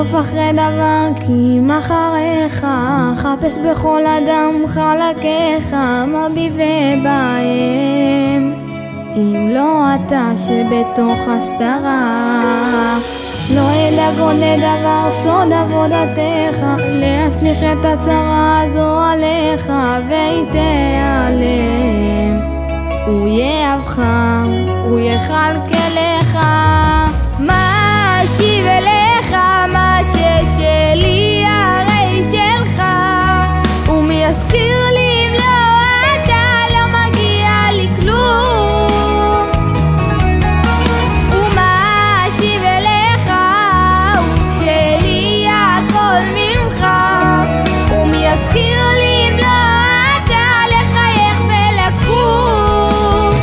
ארדוף אחרי דבר כי אם אחריך, חפש בכל אדם חלקיך, מביט בהם, אם לא אתה שבתוך הסתרה. לא אדאג עוד לדבר סוד עבודתך, להשליך את הצרה הזו עליך ויתעלם. הוא יאהבך, הוא יכלכלך, מה אשיב אליך, מה ששלי הרי שלך. ומי יזכיר לי אם לא אתה, לא מגיע לי כלום. ומה אשיב אליך, הוא שלי הכל ממך. ומי יזכיר לי אם לא אתה, לחייך ולקום.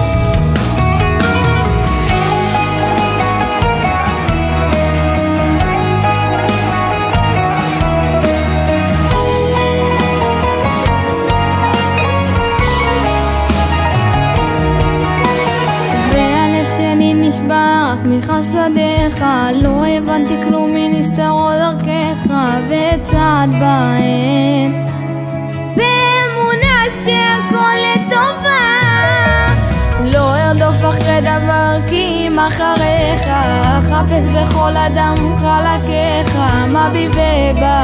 נשבע רק מחסדיך, לא הבנתי כלום מנסתרות דרכך, וצעד בהן באמונה שהכל לטובה. לא ארדוף אחרי דבר כי אם אחריך, חפש בכל אדם חלקיך, מביט בהם.